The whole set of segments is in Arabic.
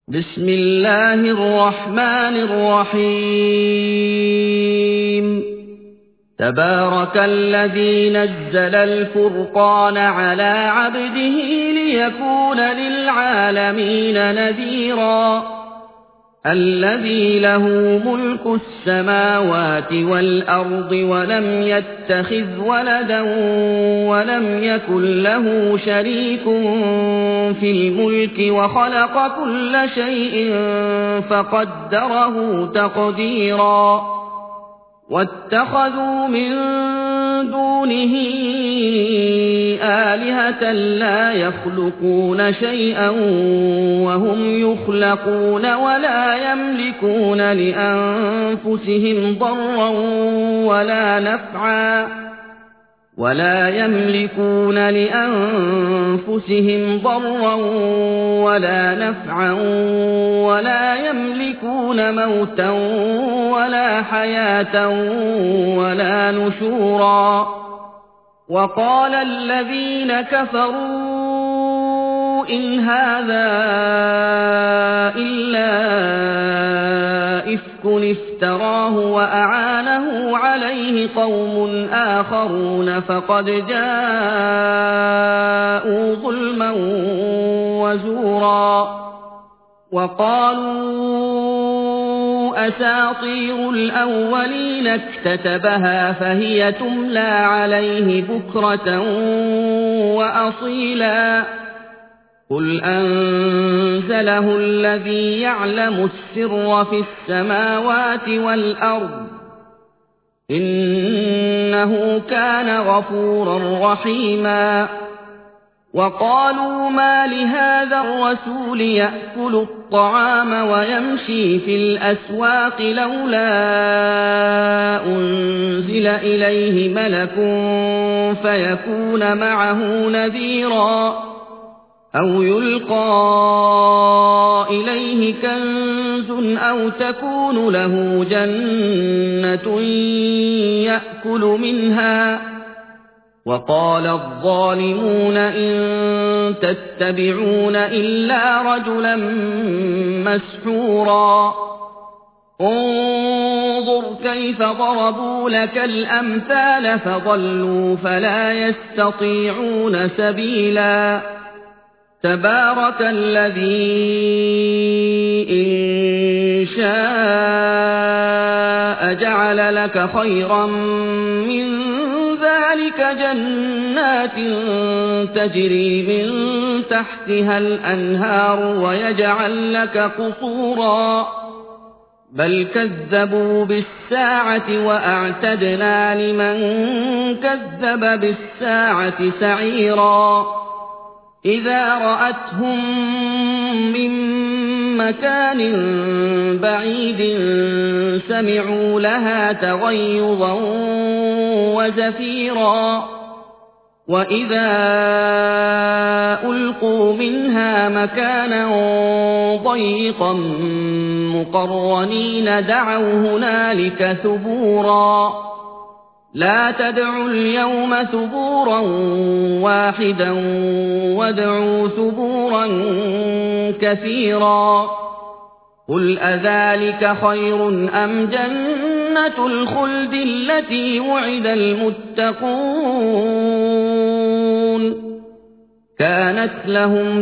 بسم الله الرحمن الرحيم تبارك الذي نزل الفرقان على عبده ليكون للعالمين نذيرا الذي له ملك السماوات والأرض ولم يتخذ ولدا ولم يكن له شريك في الملك وخلق كل شيء فقدره تقديرا واتخذوا من دونه آلهة لا يخلقون شيئا وهم يخلقون ولا يملكون لأنفسهم ضرا ولا نفعا ولا يملكون موتا ولا حياة ولا نشورا وقال الذين كفروا إن هذا إلا إفك افتراه وأعانه عليه قوم آخرون فقد جاءوا ظلما وزورا وقالوا أساطير الأولين اكتتبها فهي تملى عليه بكرة وأصيلا قل أنزله الذي يعلم السر في السماوات والأرض إنه كان غفورا رحيما وقالوا ما لهذا الرسول يأكل الطعام ويمشي في الأسواق لولا أنزل إليه ملك فيكون معه نذيرا أو يلقى إليه كنز أو تكون له جنة يأكل منها وقال الظالمون إن تتبعون إلا رجلا مسحورا انظر كيف ضربوا لك الأمثال فضلوا فلا يستطيعون سبيلا تبارك الذي إن شاء جعل لك خيرا من ذلك جنات تجري من تحتها الأنهار ويجعل لك قصورا بل كذبوا بالساعة وأعتدنا لمن كذب بالساعة سعيرا إذا رأتهم من مكان بعيد سمعوا لها تغيظا وزفيرا وإذا ألقوا منها مكانا ضيقا مقرنين دعوا هنالك ثبورا لا تدعوا اليوم ثبورا واحدا وادعوا ثبورا كثيرا قل أذلك خير أم جنة الخلد التي وعد المتقون كانت لهم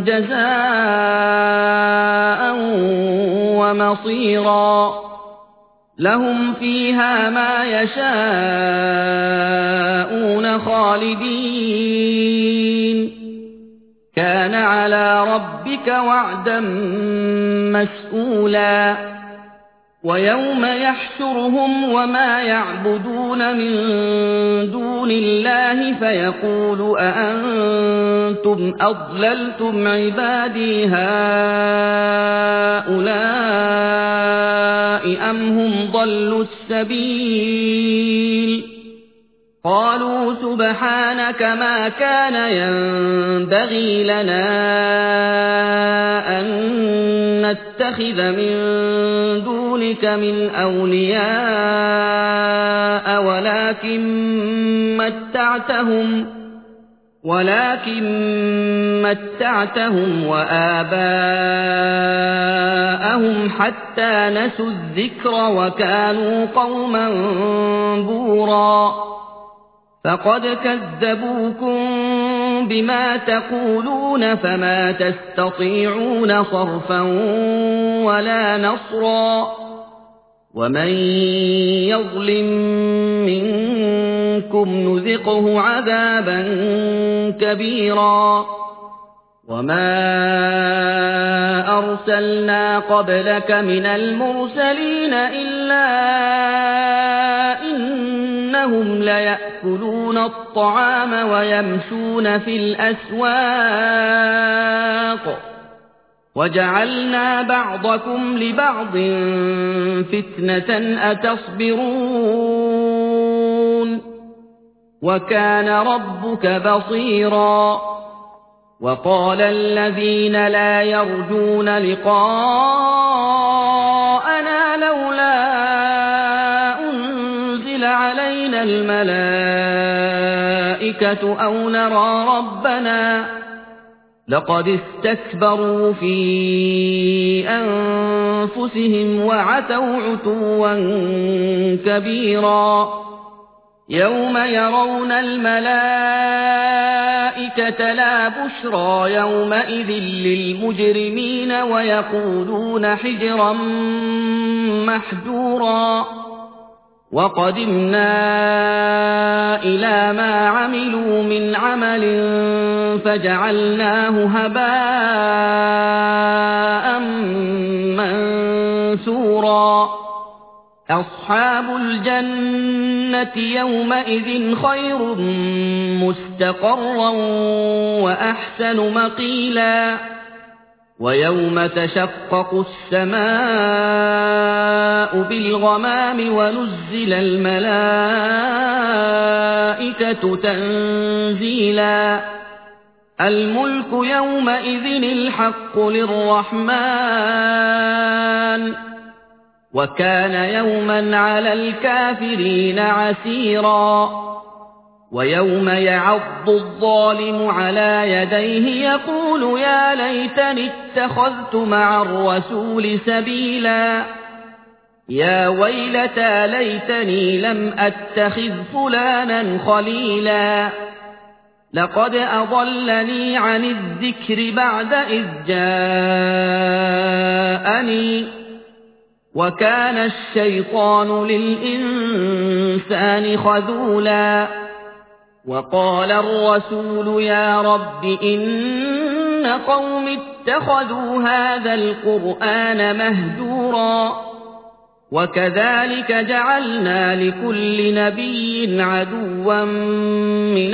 جزاء ومصيرا لهم فيها ما يشاءون خالدين كان على ربك وعدا مسئولا ويوم يحشرهم وما يعبدون من دون الله فيقول أأنتم أضللتم عبادي هؤلاء أم هم ضلوا السبيل قالوا سبحانك ما كان ينبغي لنا أن نتخذ من دونك من أولياء ولكن متعتهم وآباءهم فأخذناهم حتى نسوا الذكر وكانوا قوما بورا فقد كذبوكم بما تقولون فما تستطيعون صرفا ولا نصرا ومن يظلم منكم نذقه عذابا كبيرا وما أرسلنا قبلك من المرسلين إلا إنهم ليأكلون الطعام ويمشون في الأسواق وجعلنا بعضكم لبعض فتنة أتصبرون وكان ربك بصيرا وقال الذين لا يرجون لقاءنا لولا أنزل علينا الملائكة أو نرى ربنا لقد استكبروا في أنفسهم وعتوا عتوا كبيرا يوم يرون الملائكة لا بشرى يومئذ للمجرمين ويقولون حجرا محجورا وقدمنا إلى ما عملوا من عمل فجعلناه هباء منثورا أصحاب الجنة يومئذ خير مستقرا وأحسن مقيلا ويوم تشقق السماء بالغمام ونزل الملائكة تنزيلا الملك يومئذ الحق للرحمن وكان يوما على الكافرين عسيرا ويوم يعض الظالم على يديه يقول يا ليتني اتخذت مع الرسول سبيلا يا ويلتى ليتني لم أتخذ فلانا خليلا لقد أضلني عن الذكر بعد إذ جاءني وكان الشيطان للإنسان خذولا وقال الرسول يا رب إن قوم اتخذوا هذا القرآن مهجورا وكذلك جعلنا لكل نبي عدوا من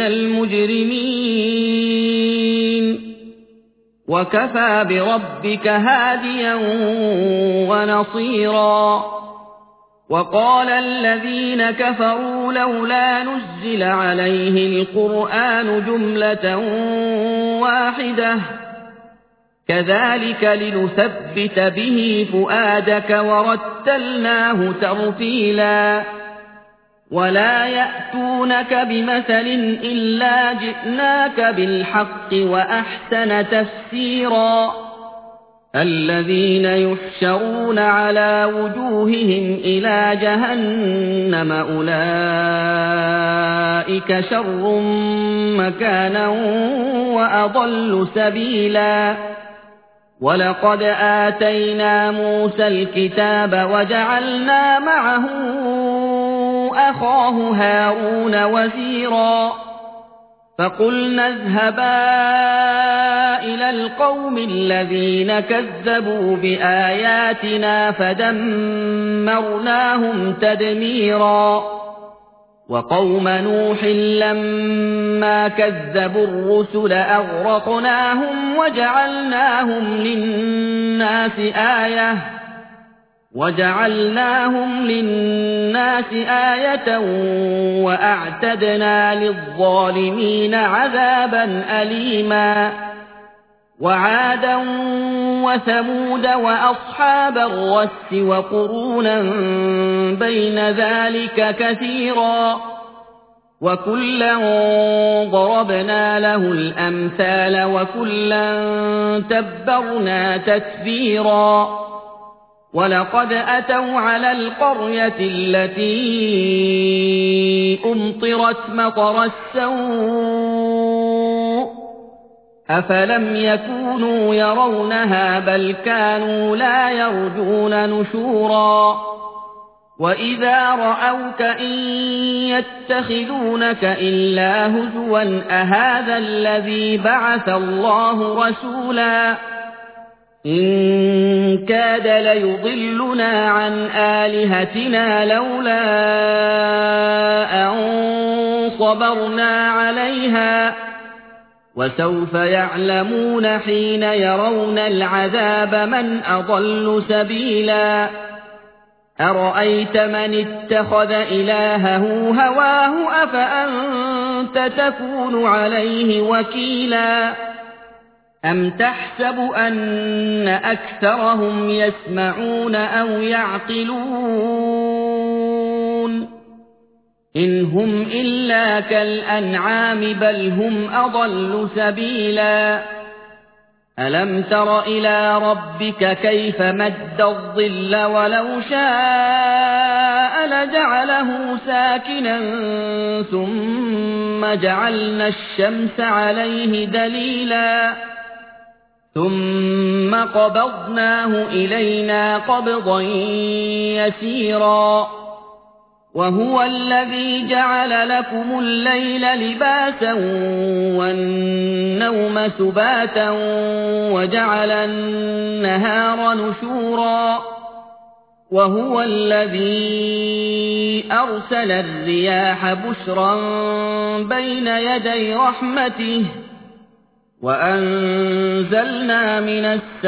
المجرمين وكفى بربك هاديا ونصيرا وقال الذين كفروا لولا نزل عليه القرآن جملة واحدة كذلك لنثبت به فؤادك ورتلناه ترتيلا ولا يأتونك بمثل إلا جئناك بالحق وأحسن تفسيرا الذين يحشرون على وجوههم إلى جهنم أولئك شر مكانا وأضل سبيلا ولقد آتينا موسى الكتاب وجعلنا معه أخاه هارون وزيرا فقلنا اذهبا إلى القوم الذين كذبوا بآياتنا فدمرناهم تدميرا وقوم نوح لما كذبوا الرسل أغرقناهم وجعلناهم للناس آية وأعتدنا للظالمين عذابا أليما وعادا وثمود وأصحاب الرس وقرونا بين ذلك كثيرا وكلا ضربنا له الأمثال وكلا تبرنا تتبيرا وَلَقَدْ أَتَوْا عَلَى الْقَرْيَةِ الَّتِي أُمْطِرَتْ مَطَرَ السَّوْءِ أَفَلَمْ يَكُونُوا يَرَوْنَهَا بَلْ كَانُوا لَا يَرْجُونَ نُشُورًا وَإِذَا رَأَوْكَ إِن يَتَّخِذُونَكَ إِلَّا هُزُوًا أَهَٰذَا الَّذِي بَعَثَ اللَّهُ رَسُولًا إِن كَادَ لَيُضِلُّنَا عَنْ آلِهَتِنَا لَوْلَا أَن صَبَرْنَا عَلَيْهَا وَسَوْفَ يَعْلَمُونَ حِينَ يَرَوْنَ الْعَذَابَ مَنْ أَضَلُّ سَبِيلًا أَرَأَيْتَ مَنِ اتَّخَذَ إِلَٰهَهُ هَوَاهُ أَفَأَنتَ تَكُونُ عَلَيْهِ وَكِيلًا أَمْ تَحْسَبُ أَنَّ أَكْثَرَهُمْ يَسْمَعُونَ أَوْ يَعْقِلُونَ إِنْ هُمْ إِلَّا كَالْأَنْعَامِ بَلْ هُمْ أَضَلُّ سَبِيلًا أَلَمْ تَرَ إِلَىٰ رَبِّكَ كَيْفَ مَدَّ الظِّلَّ وَلَوْ شَاءَ لَجَعَلَهُ سَاكِنًا ثُمَّ جَعَلْنَا الشَّمْسَ عَلَيْهِ دَلِيلًا ثُمَّ قَبَضْنَاهُ إِلَيْنَا قَبْضًا يَسِيرًا وَهُوَ الَّذِي جَعَلَ لَكُمُ اللَّيْلَ لِبَاسًا وَالنَّوْمَ سُبَاتًا وَجَعَلَ النَّهَارَ نُشُورًا وَهُوَ الَّذِي أَرْسَلَ الرِّيَاحَ بُشْرًا بَيْنَ يَدَيْ رَحْمَتِهِ وَأَنزَلْنَا مِنَ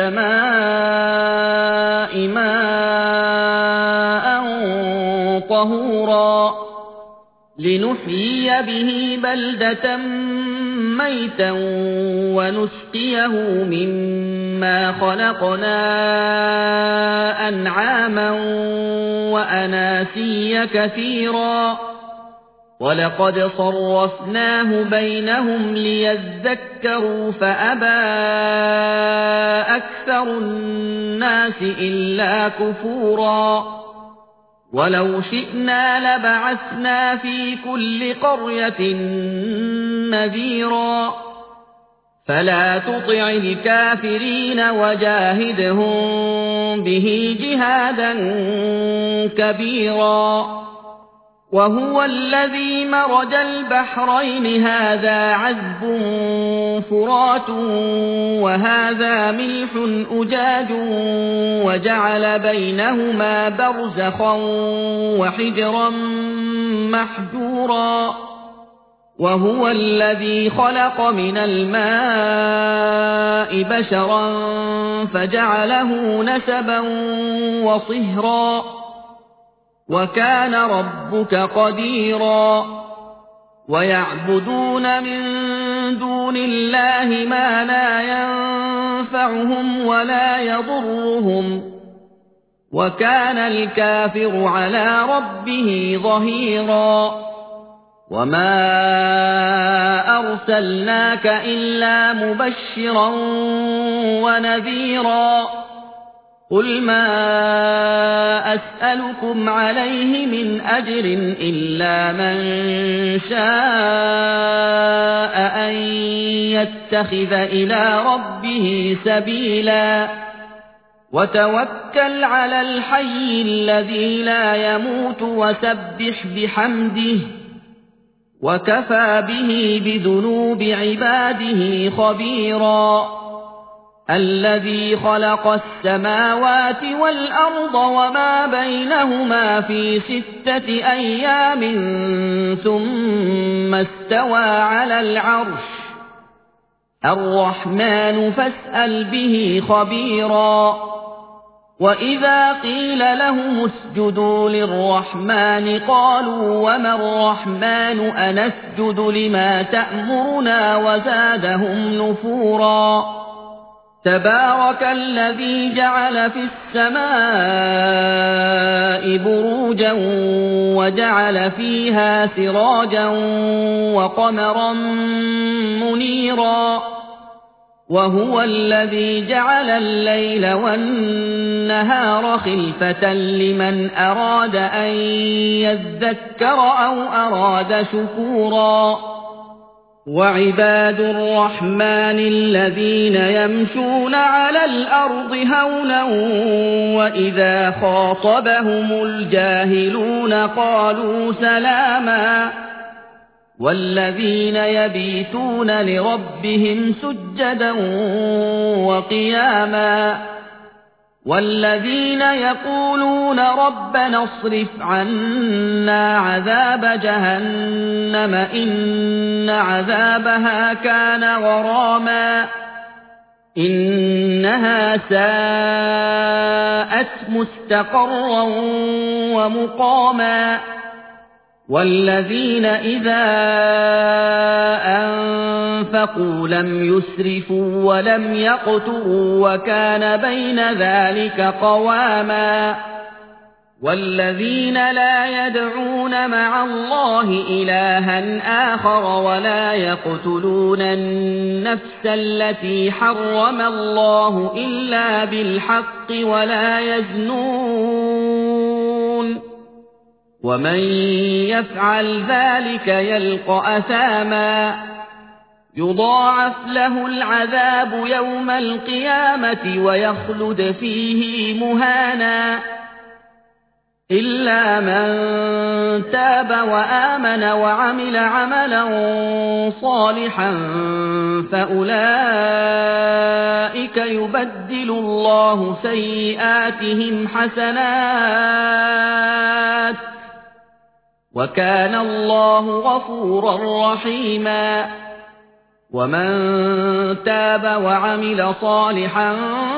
السَّمَاءِ مَاءً طَهُورًا لِنُحْيِيَ بِهِ بَلْدَةً مَّيْتًا وَنُسْقِيَهُ مِمَّا خَلَقْنَا أَنْعَامًا وَأَنَاسِيَّ كَثِيرًا وَلَقَدْ صَرَّفْنَاهُ بَيْنَهُمْ لِيَذَّكَّرُوا فَأَبَىٰ أَكْثَرُ النَّاسِ إِلَّا كُفُورًا وَلَوْ شِئْنَا لَبَعَثْنَا فِي كُلِّ قَرْيَةٍ نَذِيرًا فَلَا تُطِعِ الْكَافِرِينَ وَجَاهِدْهُم بِهِ جِهَادًا كَبِيرًا وَهُوَ الَّذِي مَرَجَ الْبَحْرَيْنِ هَٰذَا عَذْبٌ فُرَاتٌ وَهَٰذَا مِلْحٌ أُجَاجٌ وَجَعَلَ بَيْنَهُمَا بَرْزَخًا وَحِجْرًا مَّحْجُورًا وَهُوَ الَّذِي خَلَقَ مِنَ الْمَاءِ بَشَرًا فَجَعَلَهُ نَسَبًا وَصِهْرًا وَكَانَ رَبُّكَ قَدِيرًا وَيَعْبُدُونَ مِن دُونِ اللَّهِ مَا لَا يَنفَعُهُمْ وَلَا يَضُرُّهُمْ وَكَانَ الْكَافِرُ عَلَىٰ رَبِّهِ ظَهِيرًا وَمَا أَرْسَلْنَاكَ إِلَّا مُبَشِّرًا وَنَذِيرًا قُلْ مَا أَسْأَلُكُمْ عَلَيْهِ مِنْ أَجْرٍ إِلَّا مَن شَاءَ أَن يَتَّخِذَ إِلَىٰ رَبِّهِ سَبِيلًا وَتَوَكَّلْ عَلَى الْحَيِّ الَّذِي لَا يَمُوتُ وَسَبِّحْ بِحَمْدِهِ وَكَفَىٰ بِهِ بِذُنُوبِ عِبَادِهِ خَبِيرًا الَّذِي خَلَقَ السَّمَاوَاتِ وَالْأَرْضَ وَمَا بَيْنَهُمَا فِي 6 أَيَّامٍ ثُمَّ اسْتَوَىٰ عَلَى الْعَرْشِ الرَّحْمَٰنُ فَاسْأَلْ بِهِ خَبِيرًا وَإِذَا قِيلَ لَهُمُ اسْجُدُوا لِلرَّحْمَٰنِ قَالُوا وَمَا الرَّحْمَٰنُ أَنَسْجُدُ لِمَا تَأْمُرُنَا وَزَادَهُمْ نُفُورًا تَبَارَكَ الَّذِي جَعَلَ فِي السَّمَاءِ بُرُوجًا وَجَعَلَ فِيهَا سِرَاجًا وَقَمَرًا مُّنِيرًا وهو الذي جعل الليل والنهار خلفة لمن أراد أن يذكر أو أراد شكورا وعباد الرحمن الذين يمشون على الأرض هونا وإذا خاطبهم الجاهلون قالوا سلاما والذين يبيتون لربهم سجدا وقياما والذين يقولون ربنا اصرف عنا عذاب جهنم إن عذابها كان غراما إنها ساءت مستقرا ومقاما والذين إذا أنفقوا لم يسرفوا ولم يقتروا وكان بين ذلك قواما والذين لا يدعون مع الله إلها آخر ولا يقتلون النفس التي حرم الله إلا بالحق ولا يزنون ومن يفعل ذلك يلقى أثاما يضاعف له العذاب يوم القيامة ويخلد فيه مهانا إلا من تاب وآمن وعمل عملا صالحا فأولئك يبدل الله سيئاتهم حسنات وكان الله غفورا رحيما ومن تاب وعمل صالحا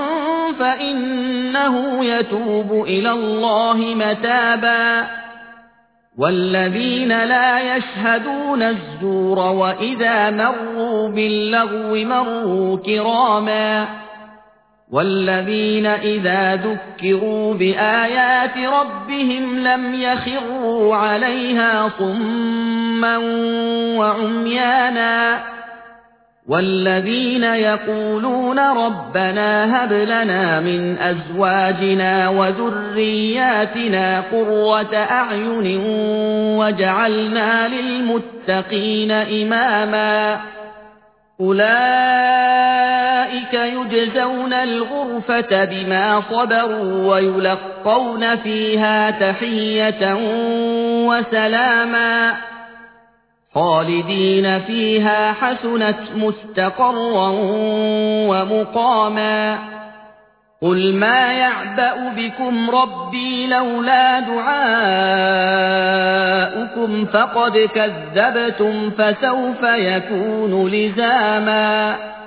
فإنه يتوب إلى الله متابا والذين لا يشهدون الزور وإذا مروا باللغو مروا كراما والذين إذا ذكروا بآيات ربهم لم يخروا عليها صما وعميانا والذين يقولون ربنا هب لنا من أزواجنا وذرياتنا قرة أعين واجعلنا للمتقين إماما أولئك يجزون الغرفة بما صبروا ويلقون فيها تحية وسلاما خالدين فيها حسنت مستقرا ومقاما قل ما يعبأ بكم ربي لولا دعاؤكم فقد كذبتم فسوف يكون لزاما